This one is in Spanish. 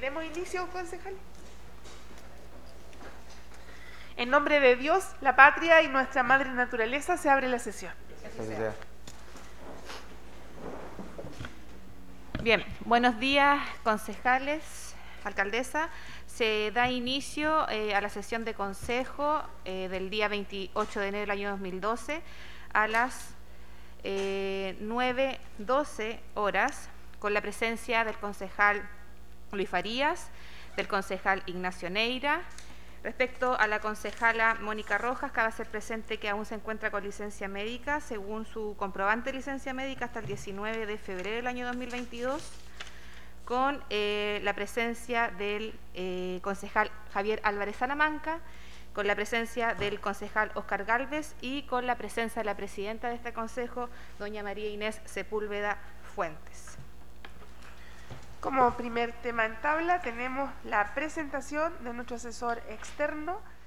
Demos inicio, concejal. En nombre de Dios, la patria y nuestra madre naturaleza, se abre la sesión. Bien, buenos días, concejales, alcaldesa. Se da inicio a la sesión de consejo del día 28 de enero del año 2012 a las 9:12 horas, con la presencia del concejal Luis Farías, del concejal Ignacio Neira. Respecto a la concejala Mónica Rojas, cabe hacer presente que aún se encuentra con licencia médica, según su comprobante de licencia médica, hasta el 19 de febrero del año 2022, con la presencia del concejal Javier Álvarez Salamanca, con la presencia del concejal Óscar Gálvez y con la presencia de la presidenta de este consejo, doña María Inés Sepúlveda Fuentes. Como primer tema en tabla tenemos la presentación de nuestro asesor externo,